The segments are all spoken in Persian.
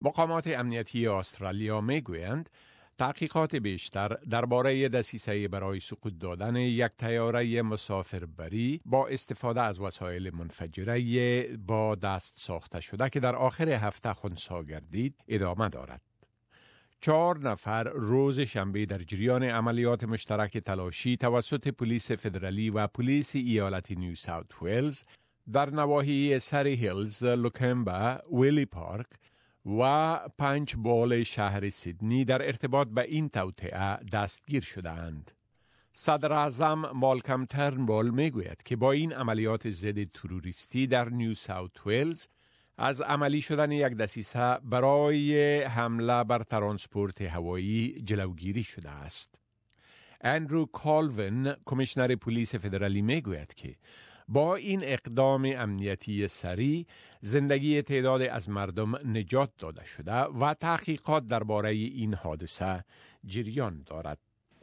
مقامات امنیتی استرالیا میگویند تحقیقات بیشتر درباره دسیسه برای سقوط دادن یک طیاره مسافربری با استفاده از وسایل منفجره با دست ساخته شده که در آخر هفته خنثی گردید ادامه دارد. 4 نفر روز شنبه در جریان عملیات مشترک تلاشی توسط پلیس فدرالی و پلیس ایالت نیو ساوت ویلز در نواحی سری هیلز، لوکمبا، ویلی پارک و پنج بال شهر سیدنی در ارتباط به این توطئه دستگیر شدند. صدر اعظم مالکم ترنبول میگوید که با این عملیات ضد تروریستی در نیو ساوت ویلز از عملی شدن یک دسیسه برای حمله بر ترانسپورت هوایی جلوگیری شده است. اندرو کالوین، کمیشنر پلیس فدرالی میگوید که با این اقدام امنیتی سریع زندگی تعداد از مردم نجات داده شده و تحقیقات درباره این حادثه جریان دارد.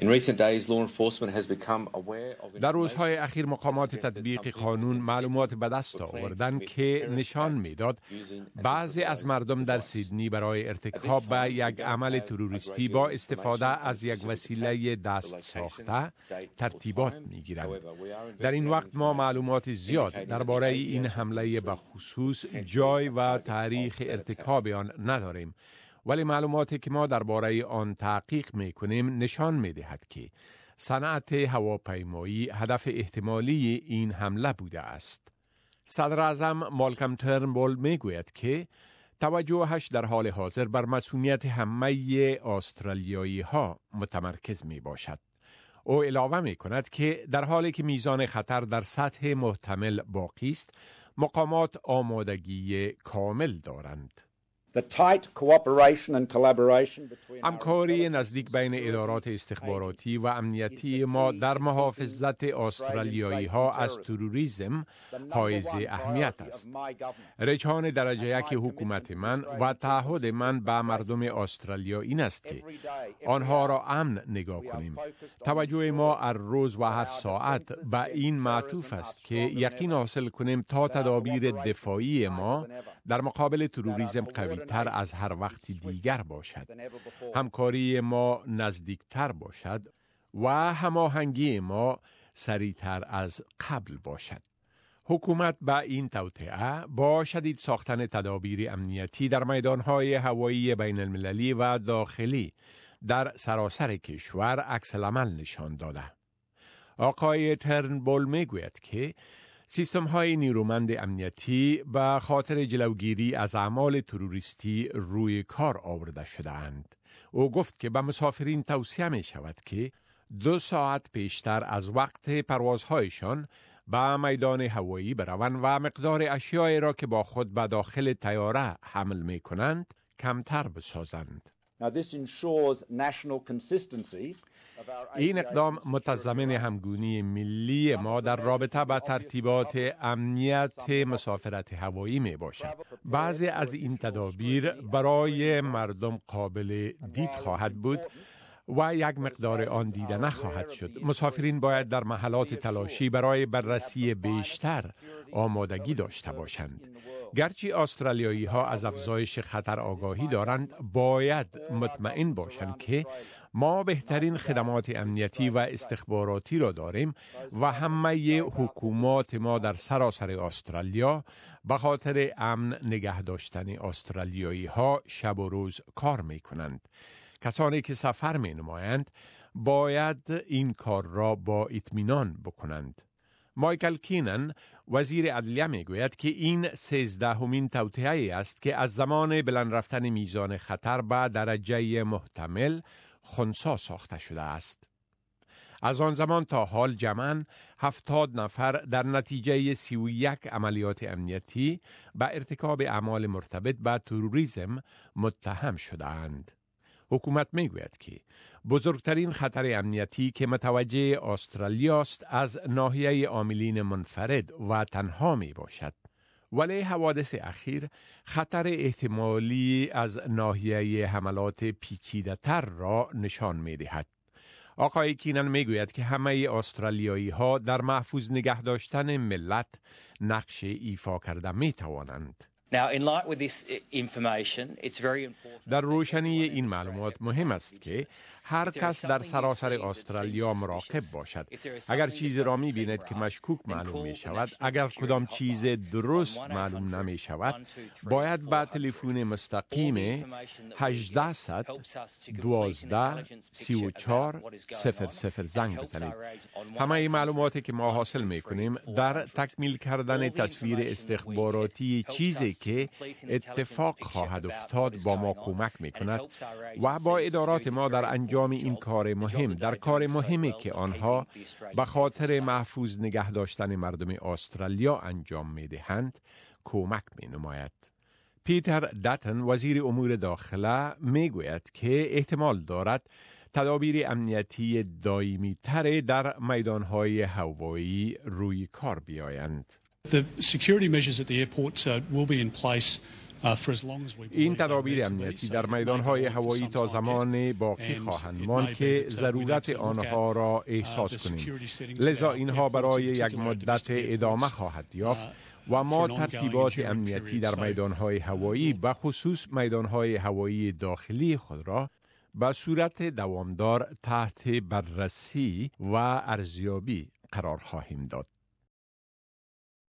در روزهای اخیر مقامات تطبیق قانون معلومات به دست آوردند که نشان میداد بعضی از مردم در سیدنی برای ارتکاب به یک عمل تروریستی با استفاده از یک وسیله دست ساخته ترتیبات میگیرند. در این وقت ما معلومات زیاد درباره این حمله به خصوص جای و تاریخ ارتکاب آن نداریم، ولی معلوماتی که ما درباره آن تحقیق میکنیم نشان میدهد که صنعت هواپیمایی هدف احتمالی این حمله بوده است. صدر اعظم مالکم ترنبول میگوید که توجهش در حال حاضر بر مسئولیت همه استرالیایی ها متمرکز می باشد. او علاوه می کند که در حالی که میزان خطر در سطح محتمل باقی است، مقامات آمادگی کامل دارند. همکاری نزدیک بین ادارات استخباراتی و امنیتی ما در محافظت استرالیایی ها از تروریسم حائز اهمیت است. رجحان درجه 1 حکومت من و تعهد من به مردم استرالیا این است که آنها را امن نگاه کنیم. توجه ما هر روز و هر ساعت به این معطوف است که یقین حاصل کنیم تا تدابیر دفاعی ما در مقابل تروریسم قوی تر از هر وقت دیگر باشد. همکاری ما نزدیکتر باشد و هماهنگی ما سریعتر از قبل باشد. حکومت با این توطئه با شدید ساختن تدابیر امنیتی در میدانهای هوایی بین المللی و داخلی در سراسر کشور عکس العمل نشان داده. آقای ترنبول میگوید که سیستم های نیرومند امنیتی به خاطر جلوگیری از اعمال تروریستی روی کار آورده شده اند. او گفت که به مسافرین توصیه می شود که 2 ساعت پیشتر از وقت پروازهایشان به میدان هوایی بروند و مقدار اشیایی را که با خود به داخل طیاره حمل می کنند کمتر بسازند. این اقدام متضمن همگونی ملی ما در رابطه با ترتیبات امنیت مسافرت هوایی می باشد. بعضی از این تدابیر برای مردم قابل دید خواهد بود و یک مقدار آن دیده نخواهد شد. مسافرین باید در محلات تلاشی برای بررسی بیشتر آمادگی داشته باشند. گرچه استرالیایی ها از افزایش خطر آگاهی دارند، باید مطمئن باشند که ما بهترین خدمات امنیتی و استخباراتی را داریم و همه حکومات ما در سراسر استرالیا به خاطر امن نگه داشتن استرالیایی ها شب و روز کار می کنند. کسانی که سفر می نمایند باید این کار را با اطمینان بکنند. مایکل کینن وزیر عدلیه می گوید که این 13مین توطئه‌ای است که از زمان بلند رفتن میزان خطر به درجه محتمل خنثی ساخته شده است. از آن زمان تا حال جمعاً 70 نفر در نتیجه 31 عملیات امنیتی به ارتکاب اعمال مرتبط به تروریسم متهم شده‌اند. حکومت میگوید که بزرگترین خطر امنیتی که متوجه استرالیا است از ناحیه عاملین منفرد و تنها می باشد. ولی حوادث اخیر خطر احتمالی از ناحیه حملات پیچیده تر را نشان می دهد. آقای کینن می گوید که همه استرالیایی ها در محفوظ نگه داشتن ملت نقش ایفا کرده می توانند. در روشنی این معلومات مهم است که هر کس در سراسر استرالیا مراقب باشد. اگر چیزی را می بیند که مشکوک معلوم می شود، اگر کدام چیز درست معلوم نمی شود، باید با تلفن مستقیم 1800 12 34 00 زنگ بزنید. همه معلوماتی که ما حاصل می کنیم در تکمیل کردن تصویر استخباراتی چیزی که اتفاق خواهد افتاد با ما کمک می کند و با ادارات ما در انجام این کار مهم، در کار مهمی که آنها به خاطر محفوظ نگه داشتن مردم استرالیا انجام می دهند کمک می نماید. پیتر داتن وزیر امور داخله می گوید که احتمال دارد تدابیر امنیتی دائمی تر در میدانهای هوایی روی کار بیایند. The security measures at the airport will be in place. این تدابیر امنیتی در میدانهای هوایی تا زمان باقی خواهند ماند که ضرورت آنها را احساس کنیم. لذا اینها برای یک مدت ادامه خواهد یافت و ما ترتیبات امنیتی در میدانهای هوایی به خصوص میدانهای هوایی داخلی خود را به صورت دوامدار تحت بررسی و ارزیابی قرار خواهیم داد.